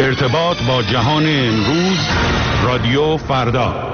ارتباط با جهان امروز، رادیو فردا.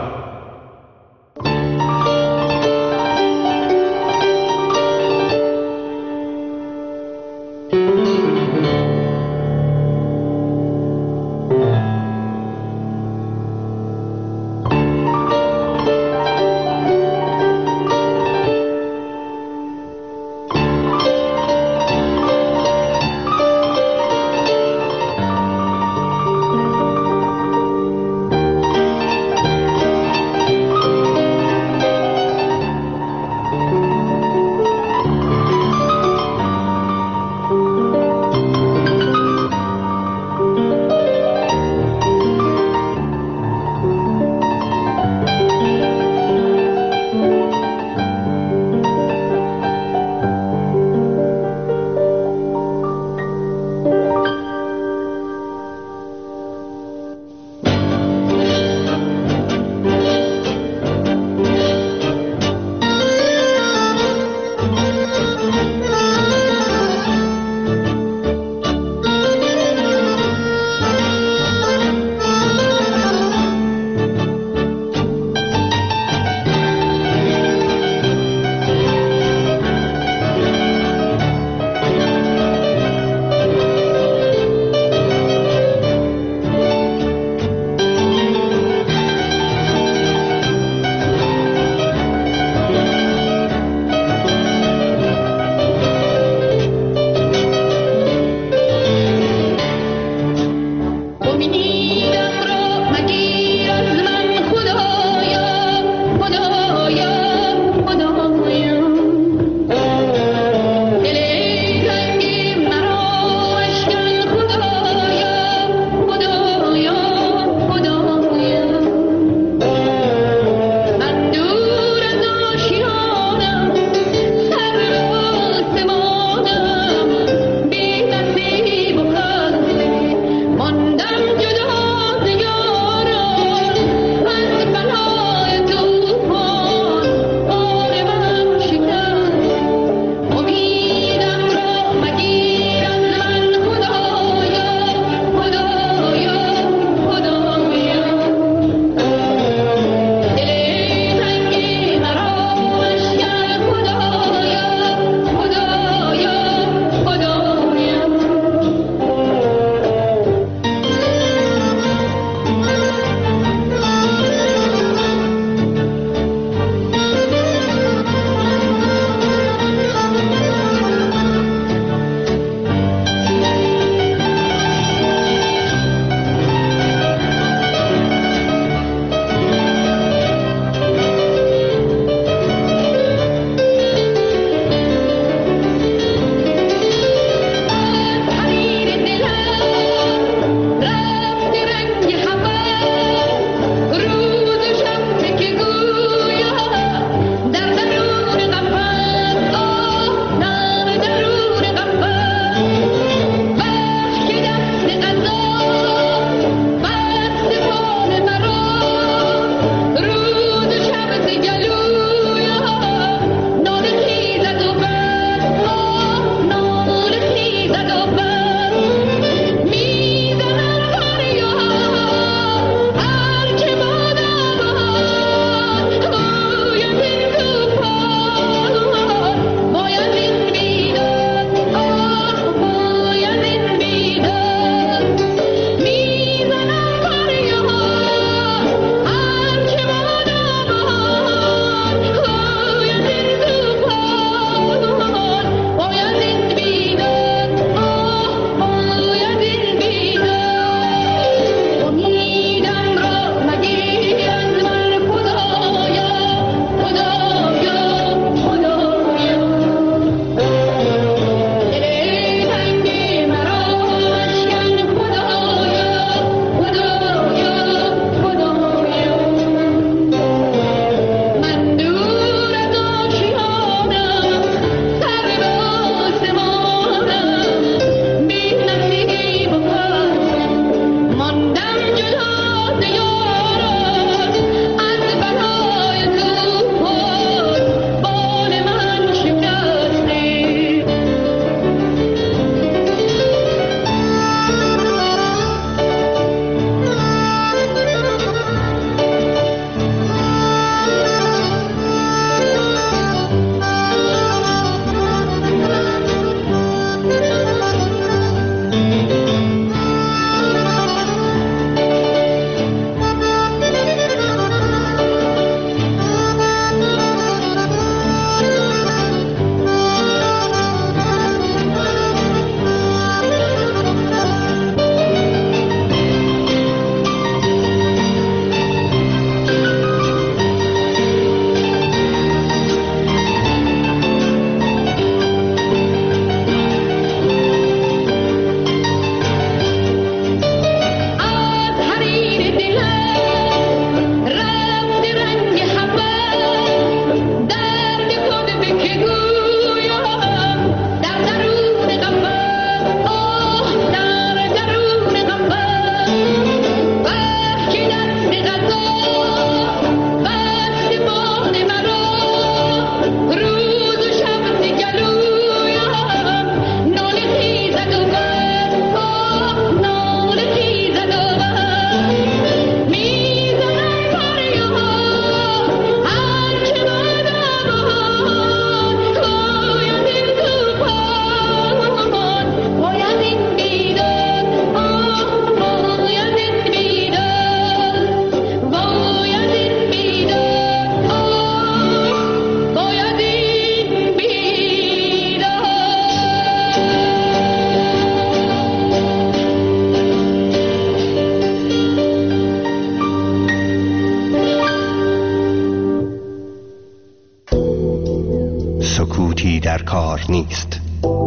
کار نیست.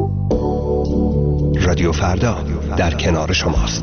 رادیو فردا در کنار شماست.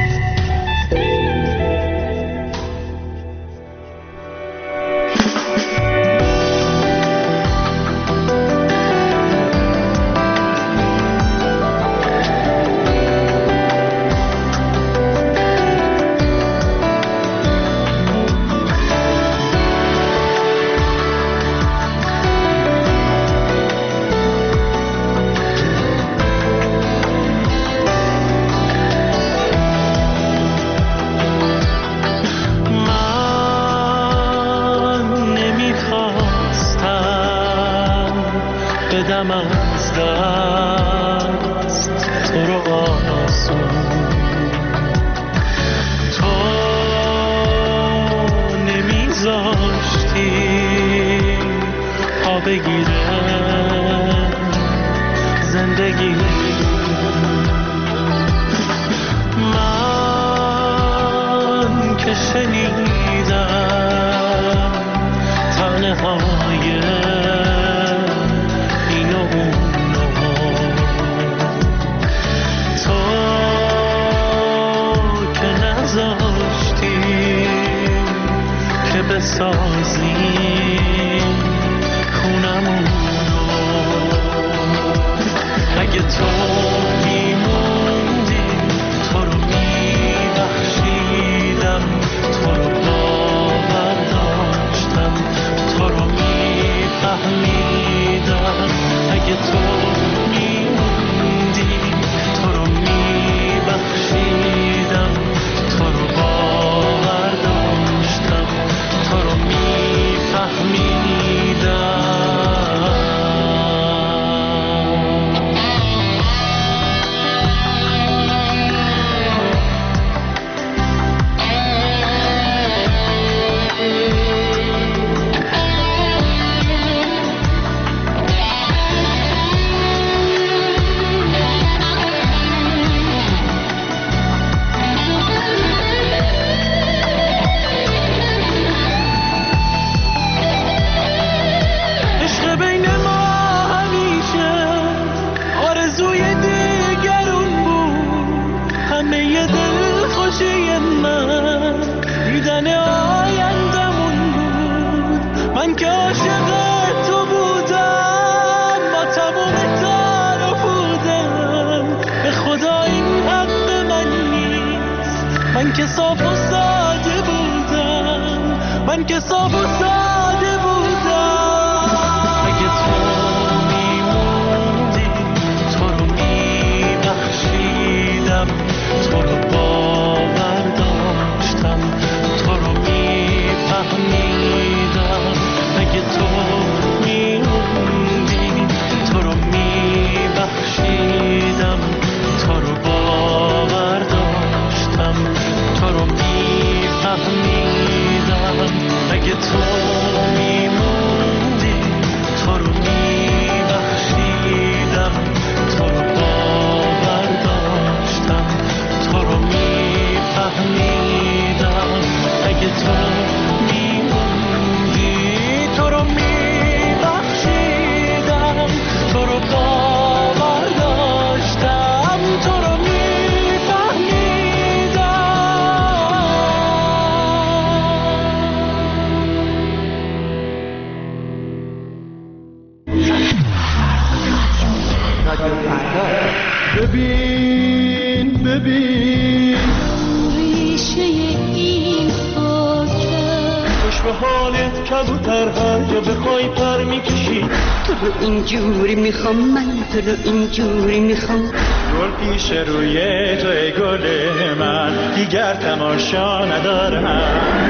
اینجوری میخوام من تو رو اینجوری میخوام گل پیش روی تو ای گل من دیگر تماشا ندارم.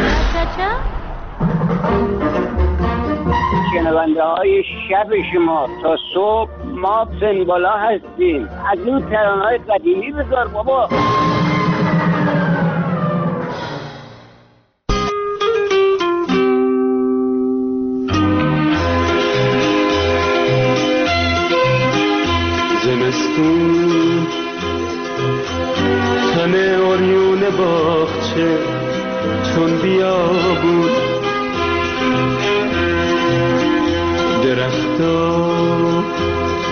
شنونده های شب شما تا صبح ما سنبالا هستیم. از اون ترانه‌های قدیمی بذار بابا. زمستون تن اوریون باغچه چون بیابون درختا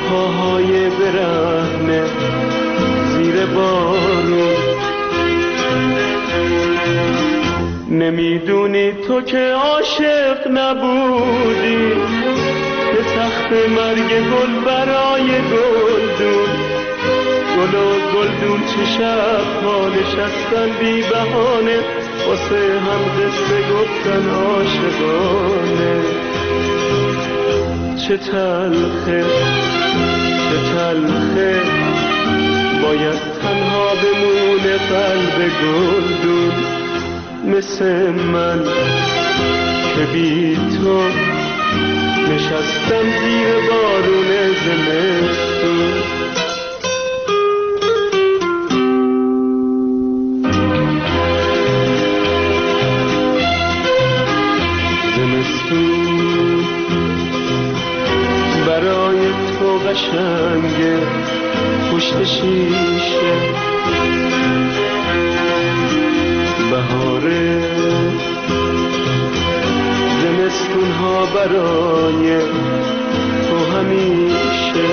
پاهای برهنه زیر بارون. نمیدونی تو که عاشق نبودی، به تخت مرگ گل برای گلدون. گل و گلدون چه شب‌ها نشستن بی بهانه، واسه هم قصه گفتن عاشقانه. چه تلخه چه تلخه باید تنها بمونه قلب گلدون، مثل من که بی تو نشستم زیر بارون زمستون. زمستون برای تو قشنگه پشت شیشه، بهاره زمستون ها برای تو همیشه.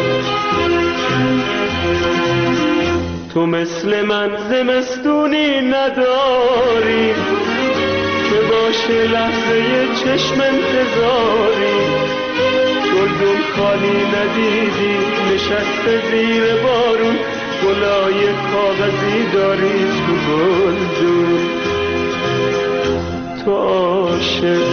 تو مثل من زمستونی نداری که باشه لحظه چشم انتظاری. گلدون خالی ندیدی نشسته زیر بارون، گلای کاغذی داری تو گلدون. تو عاشق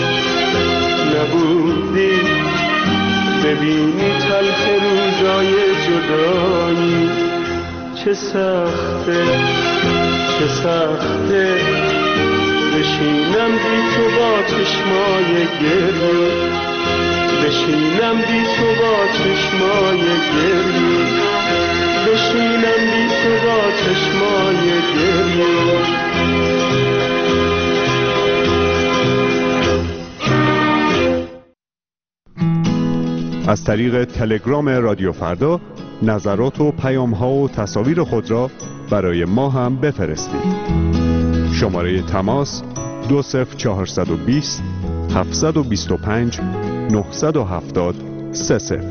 نبودی ببینی تلخ روزای جدایی. چه سخته چه سخته بشینم بی تو با چشمای گریه، بشینم بی تو با چشمای گریه، بشینم بی تو با چشمای گریه. از طریق تلگرام رادیو فردا نظرات و پیام‌ها و تصاویر خود را برای ما هم بفرستید. شماره تماس 20420 725 970 30.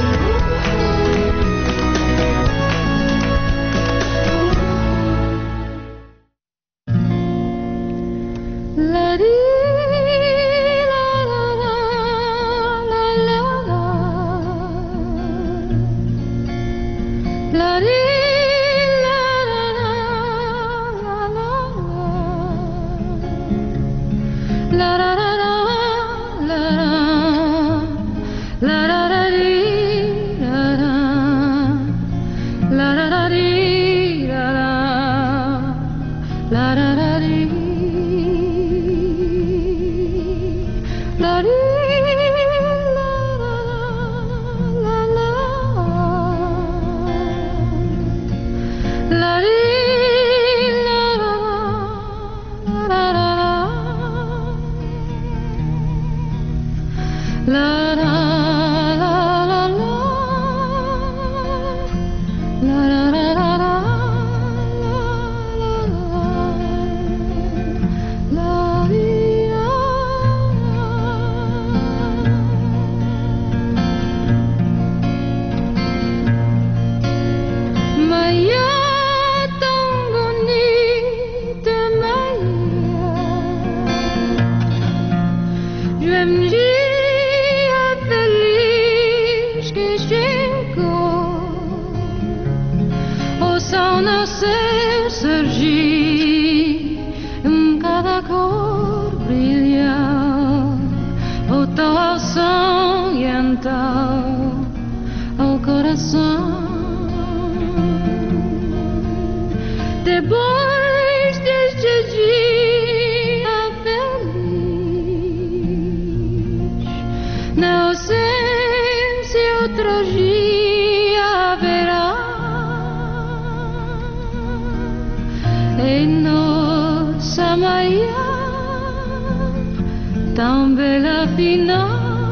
Tan bella fino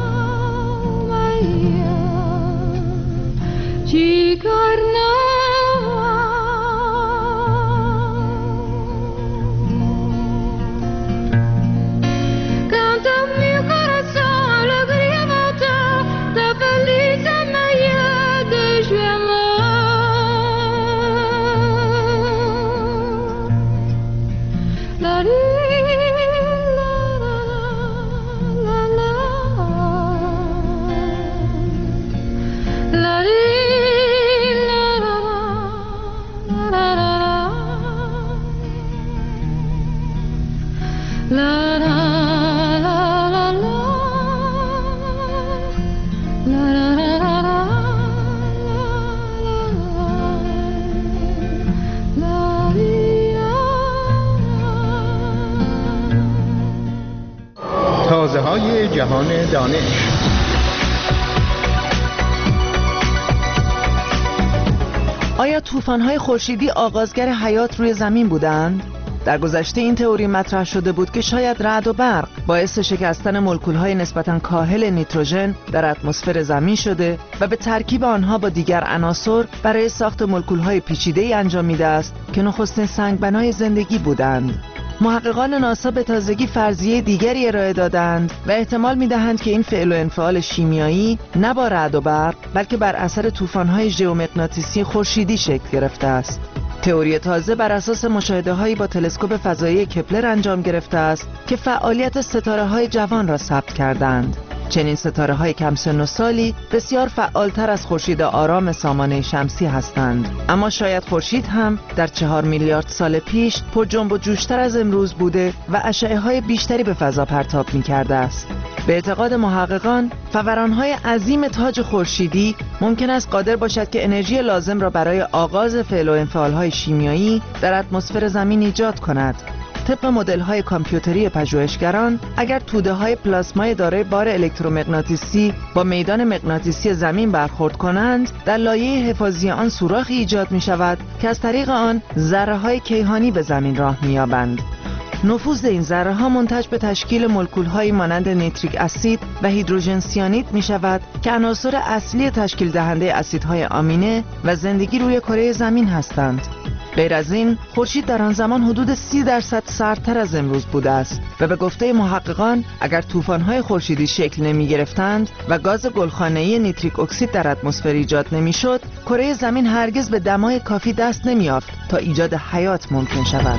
Maria ci canta il mio corazón alegría volta da felice Maria de جهان دانش. آیا طوفان‌های خورشیدی آغازگر حیات روی زمین بودند؟ در گذشته این تئوری مطرح شده بود که شاید رعد و برق باعث شکستن مولکول‌های نسبتاً کاهل نیتروژن در اتمسفر زمین شده و به ترکیب آنها با دیگر عناصر برای ساخت مولکول‌های پیچیده‌ای انجام میده است که نخستین سنگبنای زندگی بودند. محققان ناسا به تازگی فرضیه دیگری ارائه دادند و احتمال می‌دهند که این فعل و انفعال شیمیایی نه با رعد و برق بلکه بر اثر طوفان‌های ژئومغناطیسی خورشیدی شکل گرفته است. تئوری تازه بر اساس مشاهده‌هایی با تلسکوپ فضایی کپلر انجام گرفته است که فعالیت ستاره‌های جوان را ثبت کردند. چنین ستاره‌های کم سن و سالی بسیار فعالتر از خورشید آرام سامانه شمسی هستند، اما شاید خورشید هم در 4 میلیارد سال پیش پر جنب و جوش‌تر از امروز بوده و اشعه‌های بیشتری به فضا پرتاب می‌کرده است. به اعتقاد محققان، فوران‌های عظیم تاج خورشیدی ممکن است قادر باشد که انرژی لازم را برای آغاز فعل و انفعال‌های شیمیایی در اتمسفر زمین ایجاد کند. طبق مدل‌های کامپیوتری پژوهشگران، اگر توده‌های پلاسمای دارای بار الکترومغناطیسی با میدان مغناطیسی زمین برخورد کنند، در لایه حفاظی آن سوراخی ایجاد می‌شود که از طریق آن ذره‌های کیهانی به زمین راه می‌یابند. نفوذ این ذره‌ها منتج به تشکیل مولکول‌هایی مانند نیتریک اسید و هیدروژن سیانید می‌شود که عناصر اصلی تشکیل دهنده اسیدهای آمینه و زندگی روی کره زمین هستند. غیر از این، خورشید در آن زمان حدود 30% سردتر از امروز بوده است و به گفته محققان اگر طوفان‌های خورشیدی شکل نمی‌گرفتند و گاز گلخانه‌ای نیتریک اکسید در اتمسفر ایجاد نمی‌شد، کره زمین هرگز به دمای کافی دست نمی‌یافت تا ایجاد حیات ممکن شود.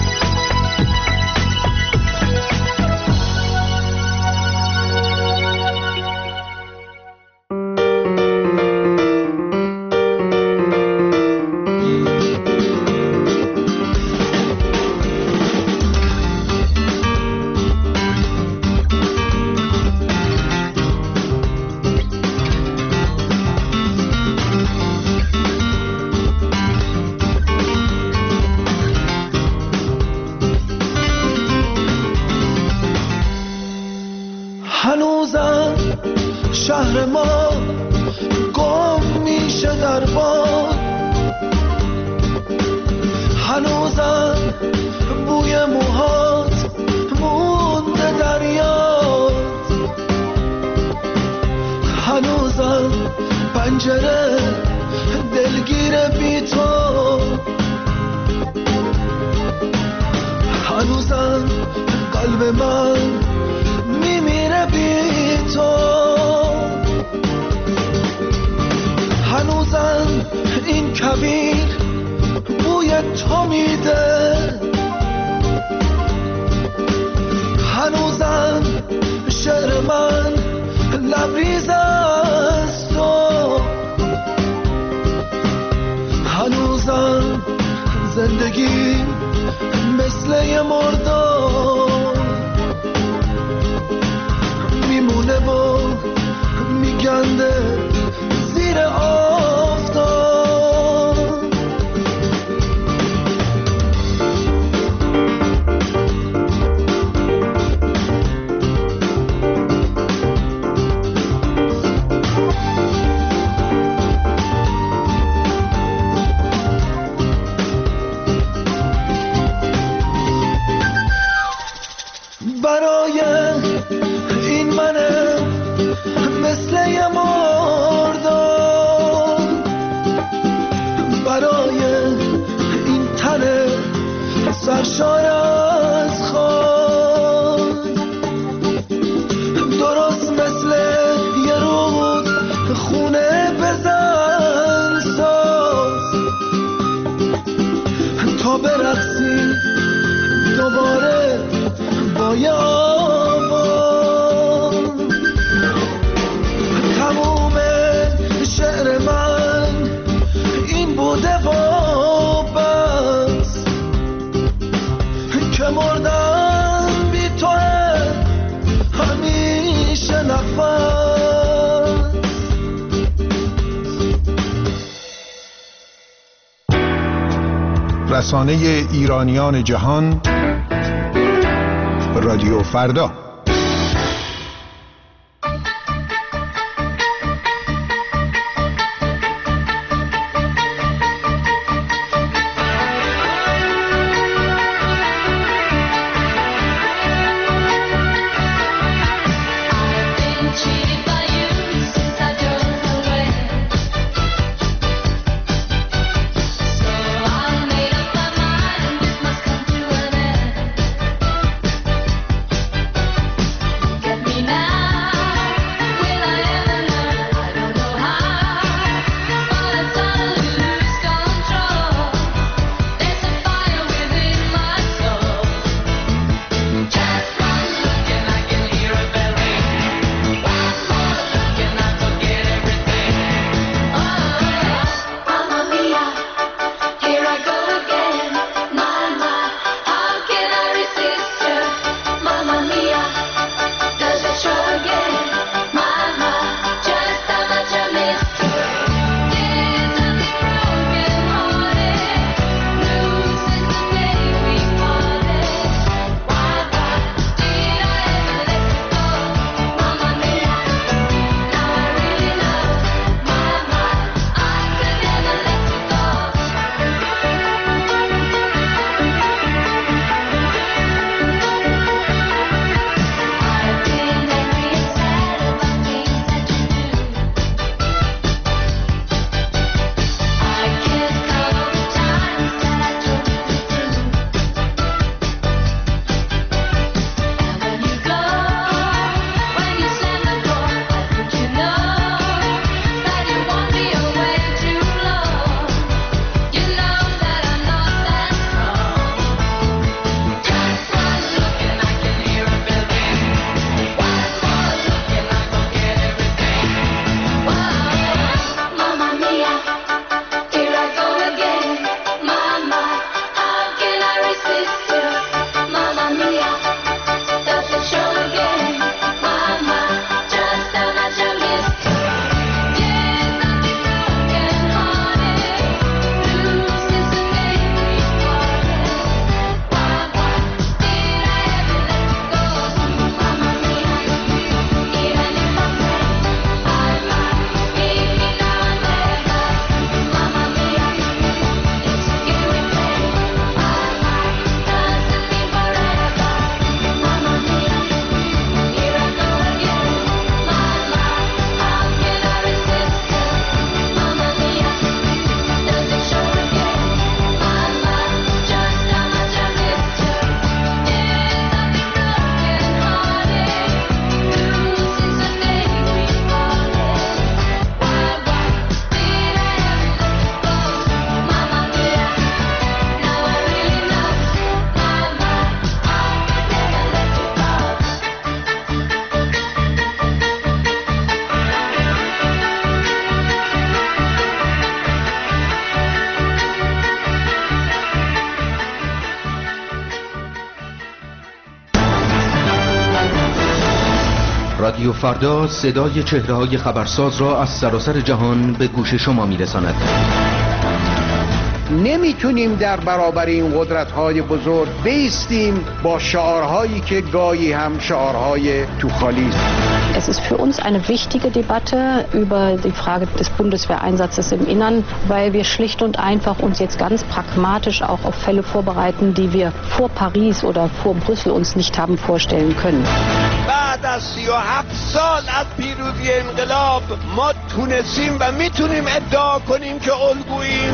هنوزم شهر ما گم میشه در باد، هنوزم بوی موهات مونده در یاد، هنوزم پنجره دلگیر بی تو، هنوزم قلب من میمیره بی تو، هنوزم این کویر بوی تو میده، هنوزم شعر من لبریز از تو، هنوزم زندگی مثل یه مردار میمونه و میگنده زیر آفتاب. برای این منه مثل یه مردار، برای این تنه سرشار از خاک، درست مثل یه رود خونه بزن ساز تا برقصی دوباره با یه آواز. تموم شعر من این بوده و بس که مردم بی تو همیشه نفس. رسانه ایرانیان جهان، رادیو فردا. رادیو فردا صدای چهره‌های خبرساز را از سراسر جهان به گوش شما می‌رساند. نمیتونیم در برابر این قدرت‌های بزرگ بایستیم با شعارهایی که گاهی هم شعارهای توخالی است. Es ist für uns eine wichtige Debatte über die Frage des Bundeswehreinsatzes im Innern, weil wir schlicht und einfach uns jetzt ganz pragmatisch auch auf Fälle vorbereiten, die wir vor Paris oder vor Brüssel uns nicht haben vorstellen können. بعد از 37 سال از پیروزی انقلاب ما تونستیم و میتونیم ادعا کنیم که الگوییم.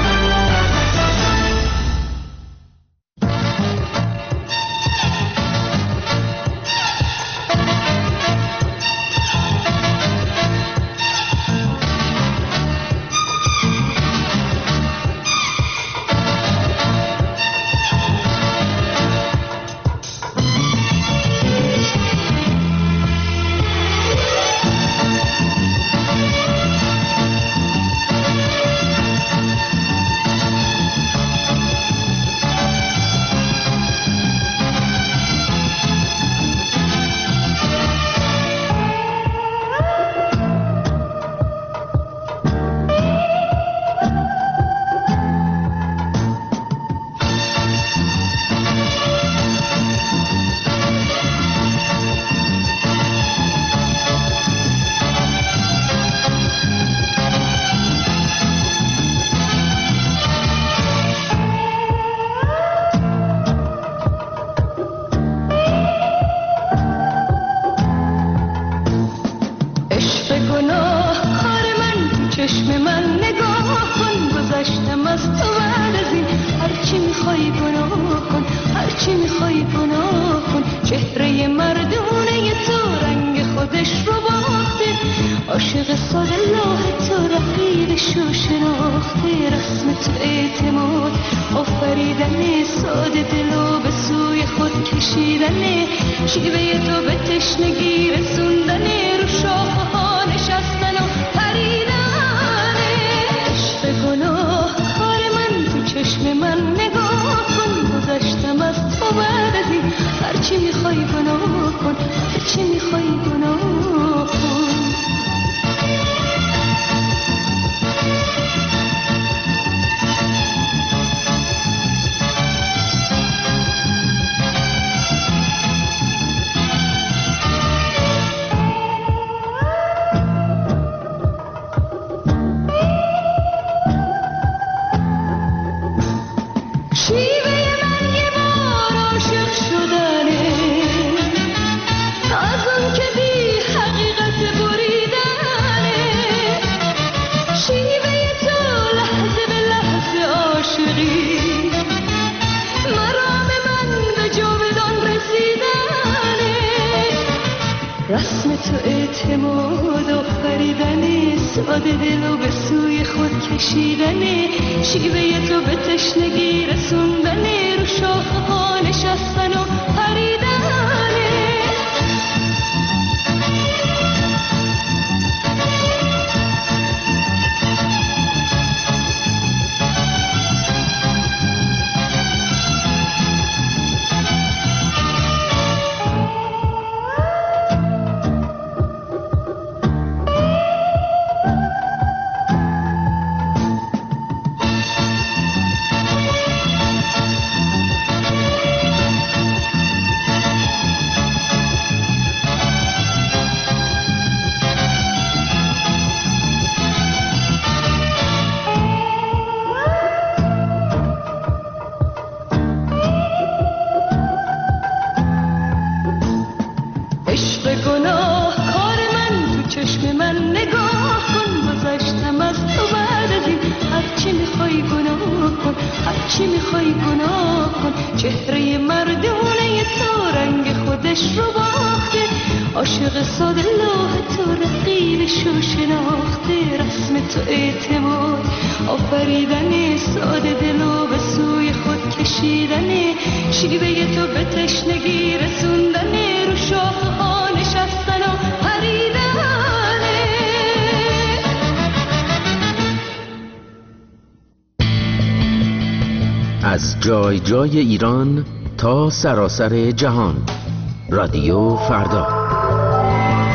از جای جای ایران تا سراسر جهان، رادیو فردا.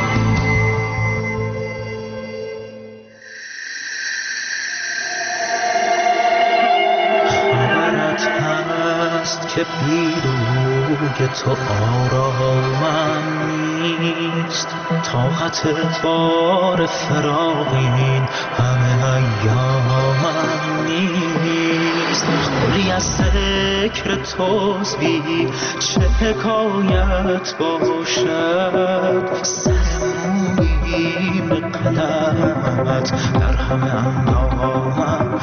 که بیروی تو آرامم نیست، طاقت بار فراق این همه ایامم نیست. خلی از ذکر توست بی چه حکایت باشد، سر مویی به قدمت در همه اندامم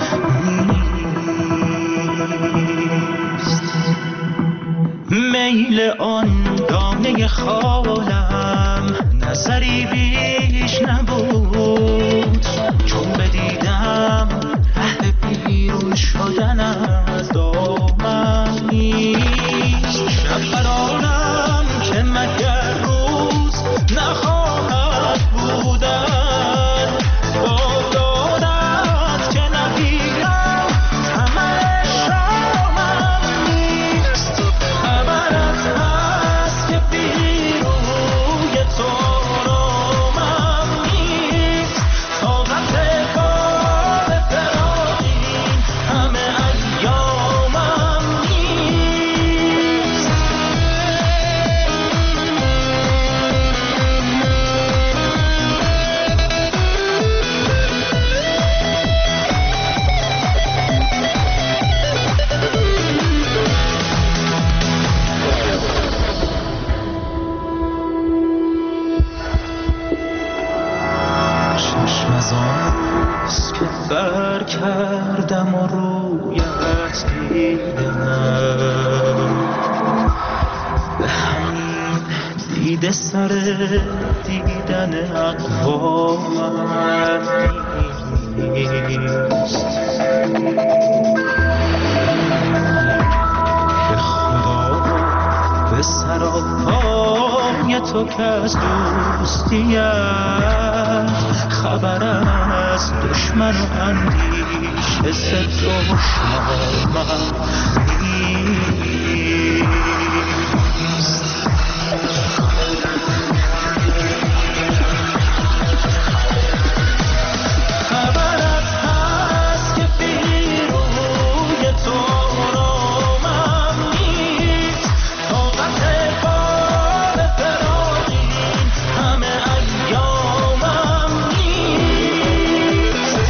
نیست. میل آن دانه خالم نظری بیش نبود، چون بدیدم ره بیرون شدن از دامم نیست. شب برانم که مگر روز نخواهد بودن، با دادت که نگیرم همه شامم نیست. خبرت هست که بیروی تو آرامم نیست، طاقت بار فراق این همه ایامم نیست. چشم از آنست که بر کردم و رویت دیدم، به همین دیده سر دیدن اقوامم نیست. به خدا به سراپای تو که از دوستیت خبر از دشمن و اندیشه ز دشمنم نیست. خبرت هست که بیروی تو آرامم نیست، طاقت بار فراق این همه ایامم نیست.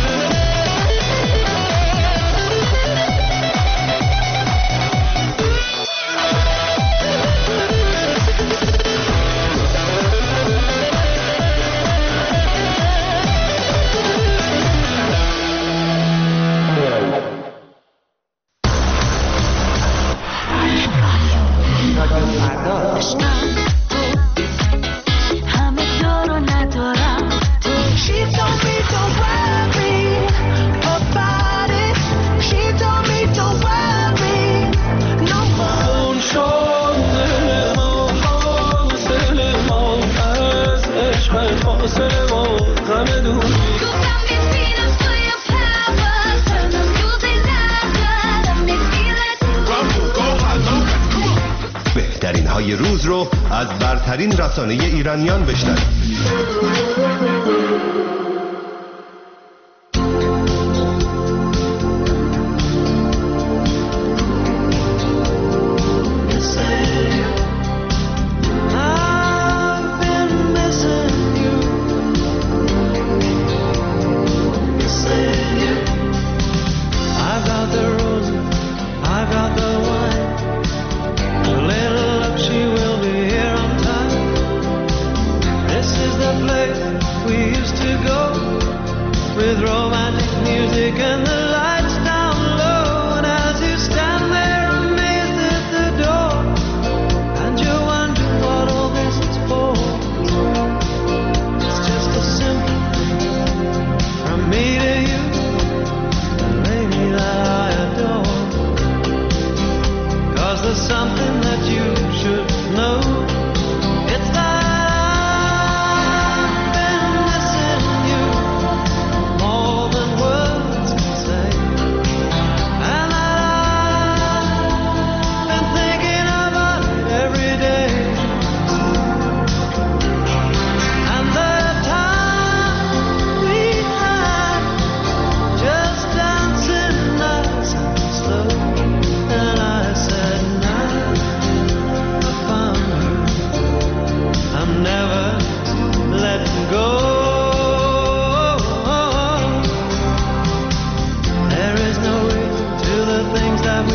بهترین های روز رو از برترین رسانه ایرانیان بشنوید.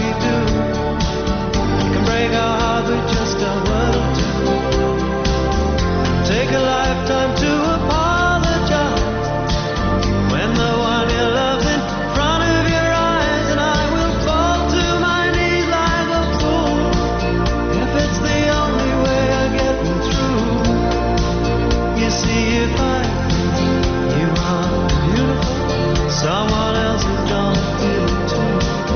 do. We can break our heart with just a word or two. Take a lifetime to apologize when the one you love's in front of your eyes, and I will fall to my knees like a fool if it's the only way of getting through. You see, if you are beautiful, someone else is gonna feel it too.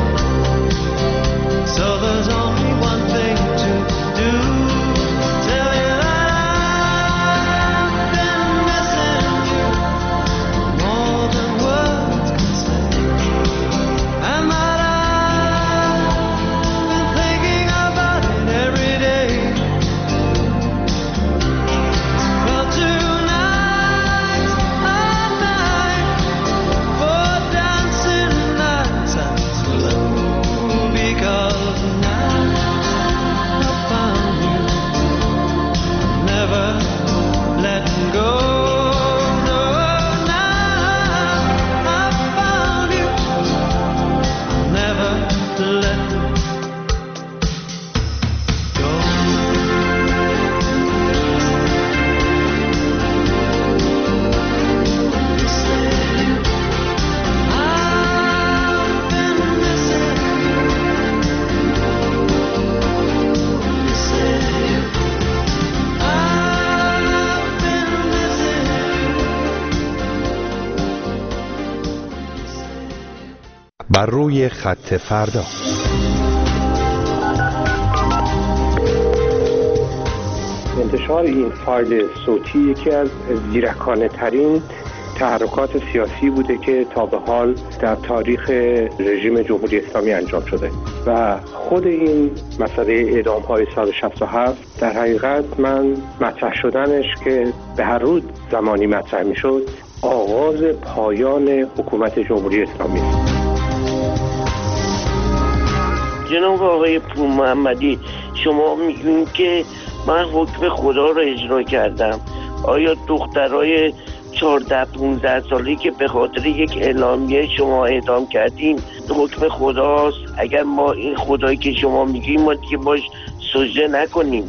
So there's only one thing to do. Tell you that I've been missing you more than words can say, and that I've been thinking about it every day. Well, tonight's a night for dancing nights and slow, because now I found you, never letting go. No, now I found you, never letting go. You say I've been missing you. You say I've been missing بر روی خط فردا. انتشار این فایل صوتی یکی از زیرکانه ترین تحرکات سیاسی بوده که تا به حال در تاریخ رژیم جمهوری اسلامی انجام شده و خود این مسئله اعدام‌های سال 67 در حقیقت من مطرح شدنش که به هر روز زمانی مطرح می‌شد آغاز پایان حکومت جمهوری اسلامی است. جناب آقای پور محمدی، شما میگین که من حکم خدا رو اجرا کردم. آیا دخترای 14-15 سالی که به خاطر یک اعلامیه شما اعدام کردین حکم خداست؟ اگر ما این خدایی که شما میگین ما دیگه باش سجده نکنیم.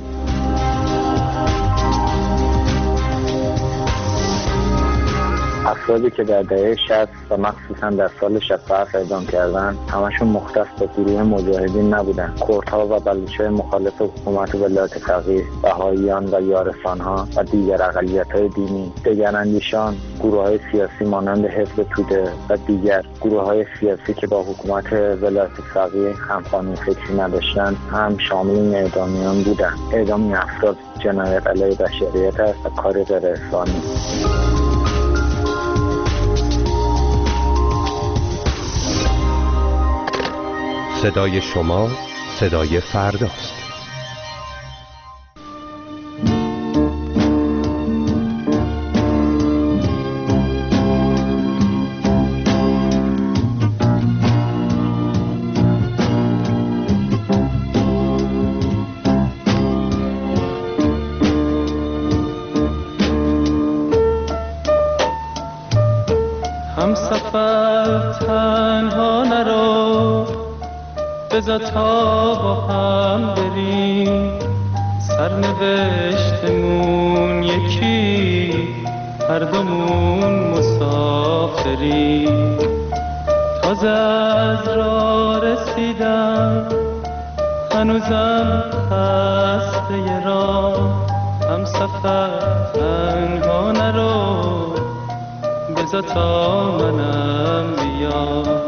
افرادی که در دهه 60 و مخصوصا در سال 67 اعدام کردن همشون مختص به گروه مجاهدین نبودن. کردها و بلوچ‌های مخالف حکومت ولایت فقیه، بهائیان و یارسان‌ها و دیگر اقلیت‌های دینی، دگراندیشان، گروه‌های سیاسی مانند حزب توده و دیگر گروه‌های سیاسی که با حکومت ولایت فقیه همخوانی فکری نداشتند هم شامل این اعدامیان بودند. اعدام این افراد جنایت علیه بشریت است و کار غیر انسانی. صدای شما صدای فرداست. همسفر تنها نرو، بذار تا با هم بریم، سرنوشتمون یکی، هر دومون مسافریم. تازه از راه رسیدم، هنوزم خسته راه. همسفر تنها نرو، بذار تا منم بیام.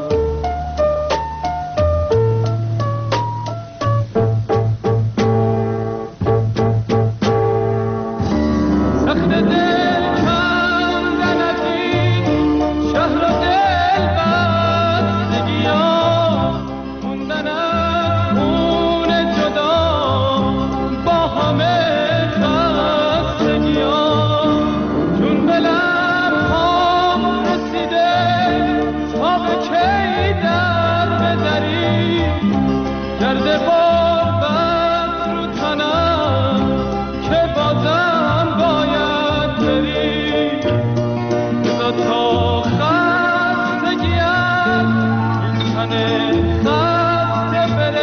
خسته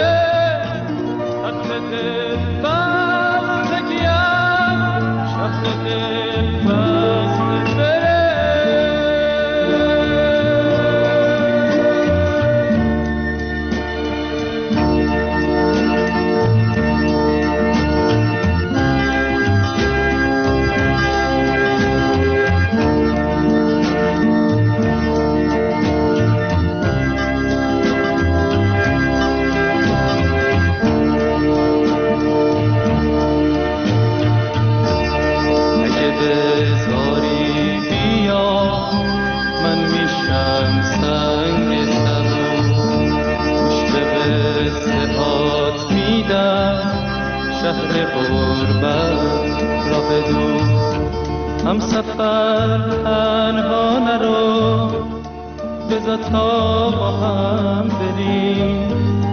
شهر غربت را بدون هم سفر تنها نرو بذار تا با هم بریم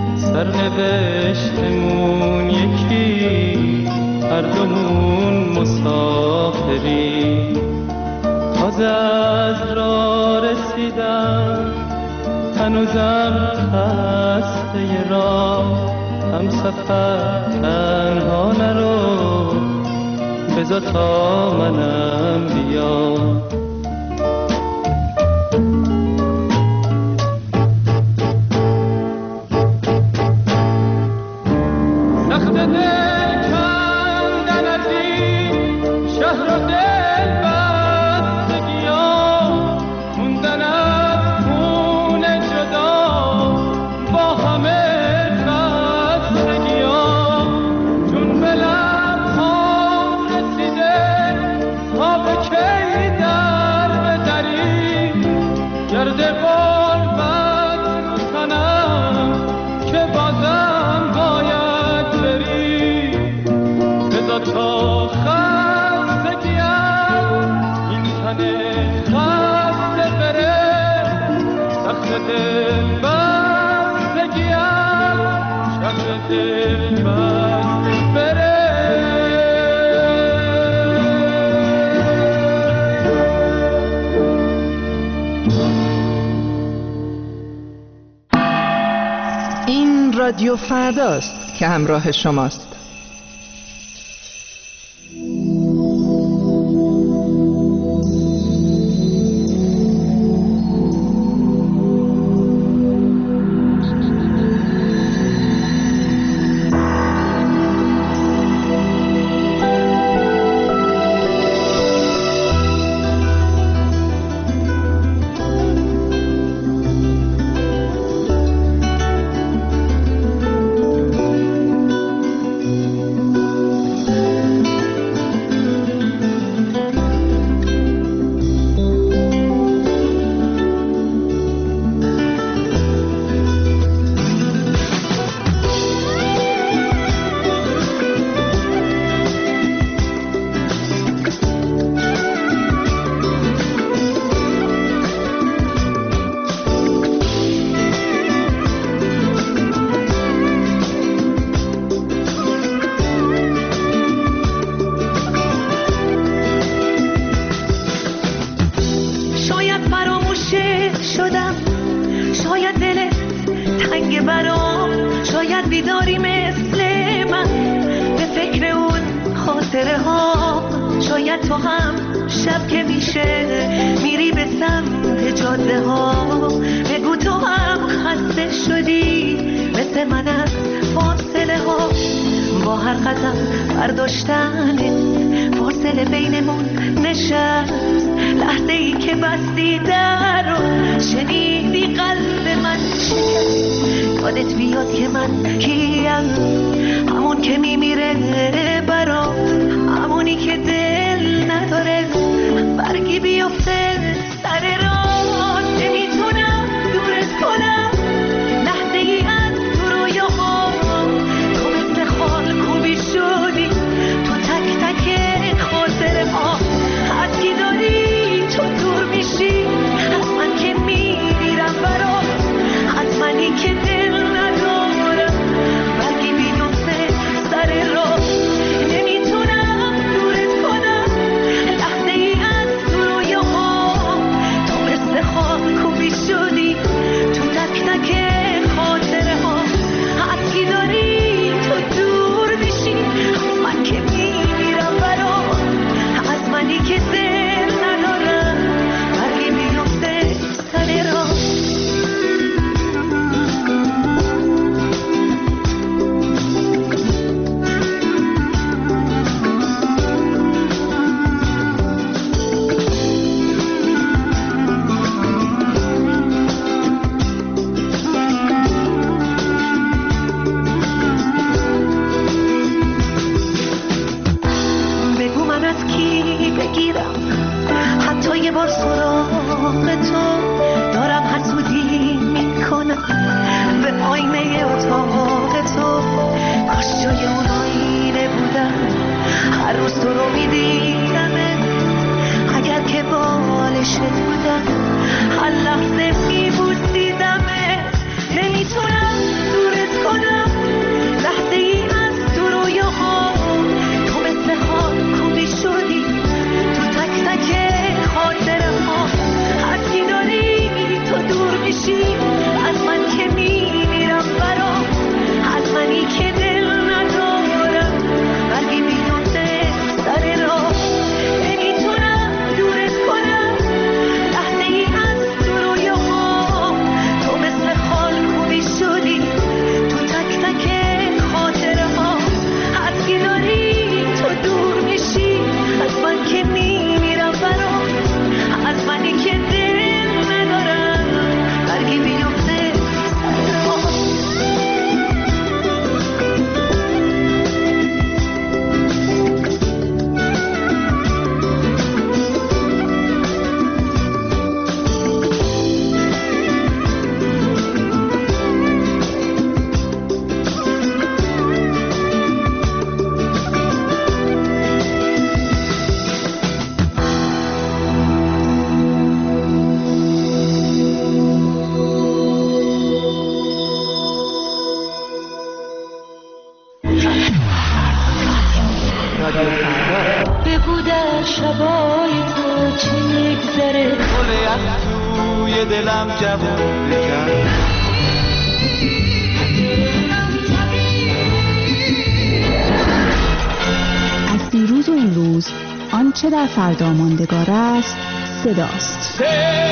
سرنوشتمون یکی هر دومون مسافریم تازه از راه رسیدم هنوزم خسته راه هم سفر تنها نرو بذار تا منم بیام سخت دل کندن از این شهر و دل بستگیام موندن از خونه جدا با همه خستگیام چون به لبهام رسیده تا به کی در بدری گرد غربت رو تنم که بازم باید بری بذار تا خستگیم این تن خسته بره سخت دل بستگیم شهر دل بسته بره این رادیو فرداست که همراه شماست. به آینه اتاق تو کاش جای اون آینه روز تو رو میدیدمه، اگر که بالشت بودم هر لحظه میبوسیدمه. نمیتونم دورت کنم لحظه ای از تو رویاها، تو مثل خاک شدی تو تک تک خاطره ها. هرچی داری تو دور میشی از من که میمیرم برام، از منی که دل ندارم برگی بیفته سر راه. نمیتونم دورت کنم لحظه ای از تو رویاها، تو مثل خال شدی تو تک تک خاطره ها. هرچی داری تو دور میشی از من که میمیرم برام، از منی که دل ندارم برگی بیفته سر راه. بگو در شبای تو چه میگذره، گل از توی دلم جوون بکن. از دیروز و امروز آنچه در فردا ماندگار است صداست.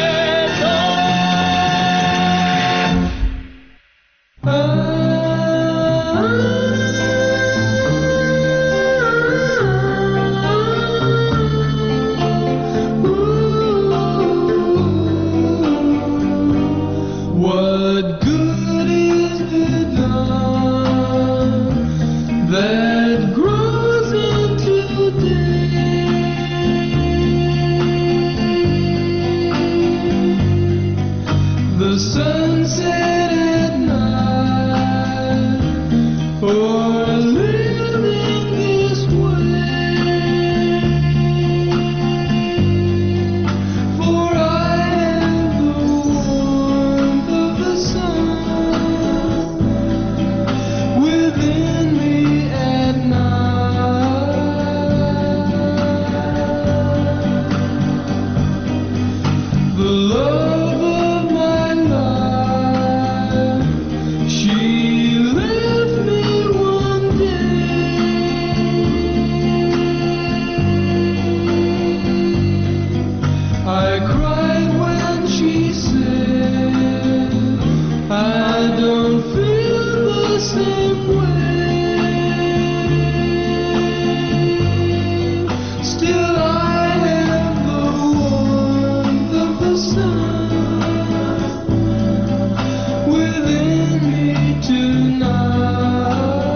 What good is the dawn that grows into day? The sunset at night, or living this way. For I am the warmth of the sun within me at night. The love of my life, she left me one day. I cried when she said I don't feel the same way. Still I have the warmth of the sun within me tonight.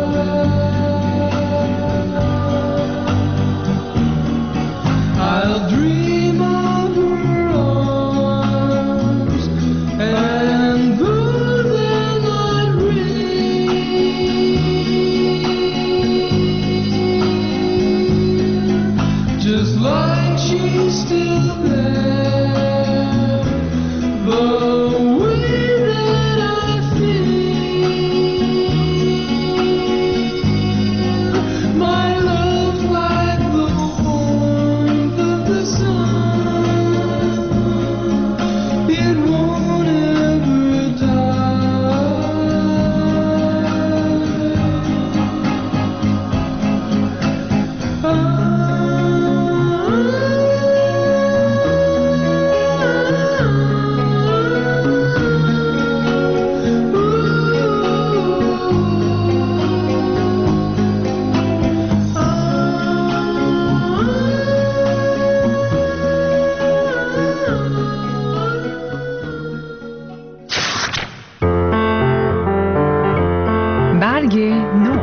I'll dream of her arms and golden night rain, just like she's still there. The way that I feel, my love's like the warmth of the sun. It won't ever برگ نو.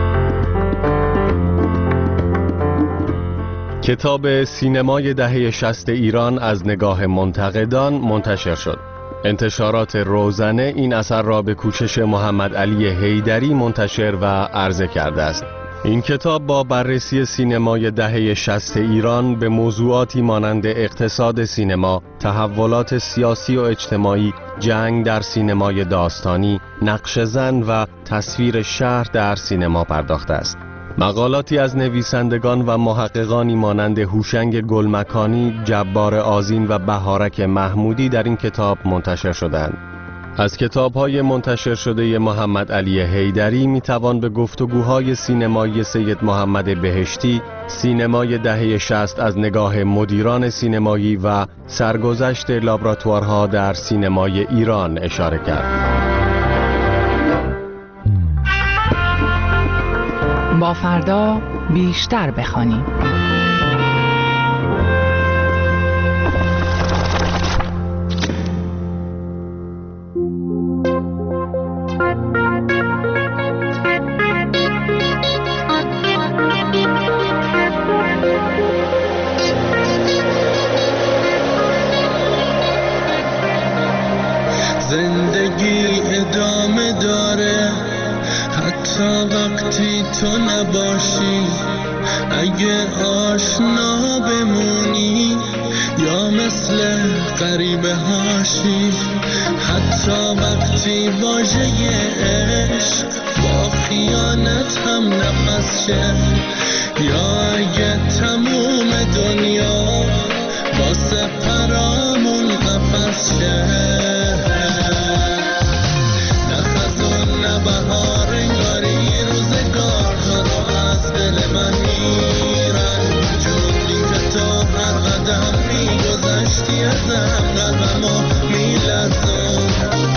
کتاب سینمای دهه 60 ایران از نگاه منتقدان منتشر شد. انتشارات روزنه این اثر را به کوشش محمد علی حیدری منتشر و عرضه کرده است. این کتاب با بررسی سینمای دهه 60 ایران به موضوعاتی مانند اقتصاد سینما، تحولات سیاسی و اجتماعی، جنگ در سینمای داستانی، نقش زن و تصویر شهر در سینما پرداخته است. مقالاتی از نویسندگان و محققانی مانند هوشنگ گلمکانی، جبار آذین و بهارک محمودی در این کتاب منتشر شدند. از کتاب‌های منتشر شده محمد علی حیدری میتوان به گفتگوهای سینمایی سید محمد بهشتی، سینمای دهه 60 از نگاه مدیران سینمایی و سرگذشت لابراتوارها در سینمای ایران اشاره کرد. با فردا بیشتر بخوانیم. زندگی ادامه داره حتی وقتی تو نباشی، اگه آشنا بمونی یا مثل غریبه هاشی، حتی وقتی واژه عشق با خیانت هم نفس شه، یا اگه تموم دنیا واسه پرامون قفس شه. بهار انگاری روزگار تو رو از دل من میرن، جوری که تو هر قدم میگذشتی ازم قلبمو میلرزون.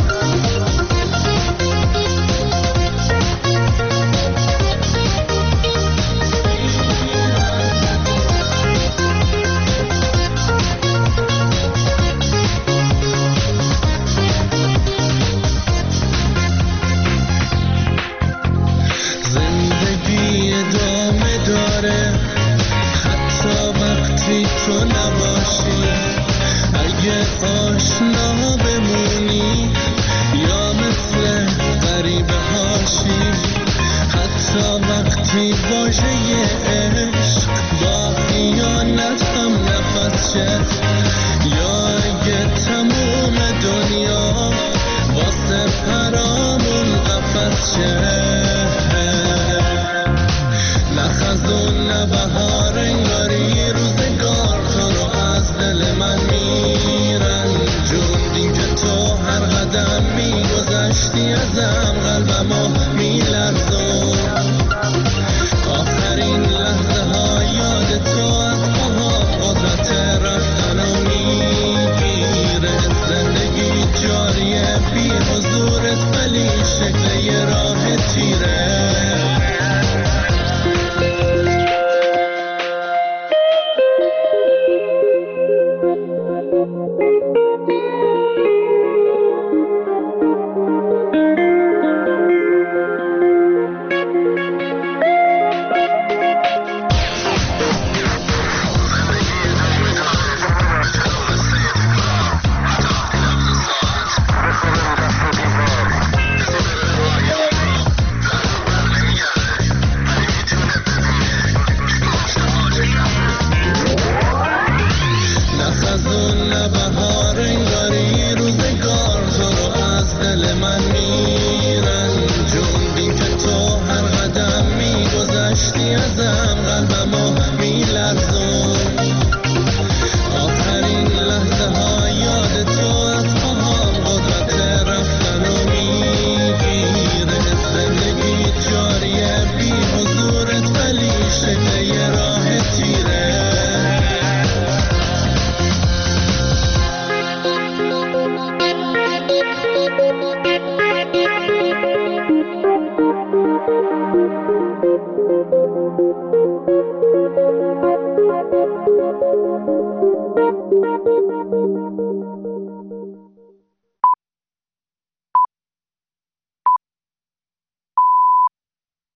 تو نباشی، اگه آشنا بمونی یا مثل غریبه هاشی، حتی وقتی واژه عشق با خیانت هم نفس شه، یا اگه تموم دنیا واسه پرامون قفس شه. نخزون نبهار انگاری روزگار تو رو از دل من میرن، جوری که تو هر قدم میگذشتی ازم قلبمو میلرزون. آخرین لحظه ها یاد تو از پاها قدرت رفتن و میگیره، زندگی جاریه بی حضورت ولی شکل یه راه تیره.